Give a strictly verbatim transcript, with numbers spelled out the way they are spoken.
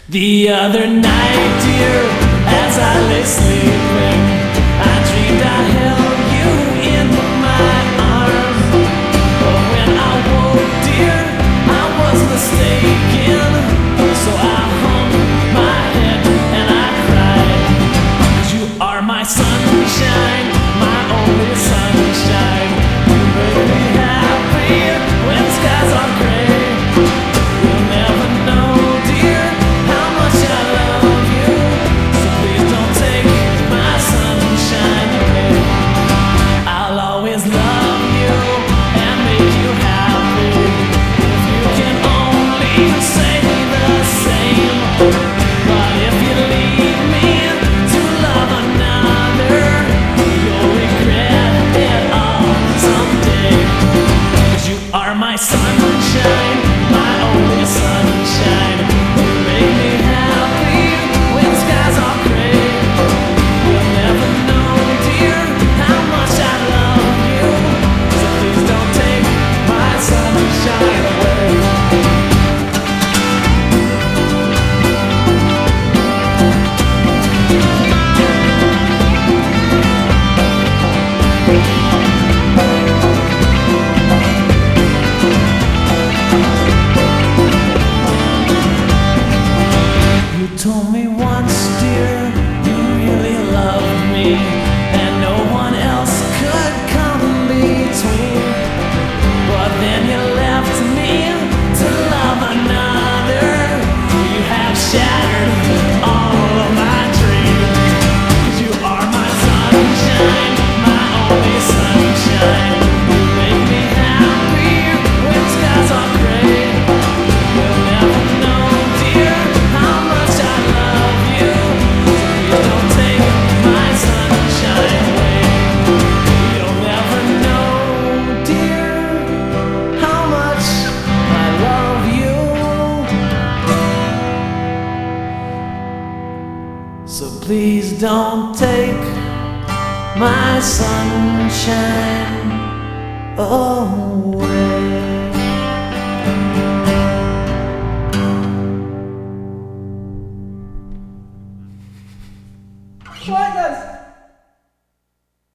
The other night, dear, as I lay sleeping, I dreamed I held you in my arms. But when I woke, dear, I was mistaken. So I hung my head and I cried. 'Cause you are my sunshine, my only sunshine. You make me happy when skies are gray. You'll never know, dear, how much I love you. So please don't take my sunshine away. I'll always love you and make you happy. If you can only say the same. But if you leave me to love another, you'll regret it all someday. 'Cause you are my sunshine, my only sunshine. You make me happy when skies are gray. You'll never know, dear, how much I love you. So please don't take my sunshine away. You told me once, dear, you really loved me, and no one else could come between. But then you left me to love another. You have shattered all of my dreams. 'Cause you are my sunshine, my only sunshine. You make me happy when skies are gray. You'll never know, dear, how much I love you. So please don't take my sunshine away. You'll never know, dear, how much I love you. So please don't take my sunshine away.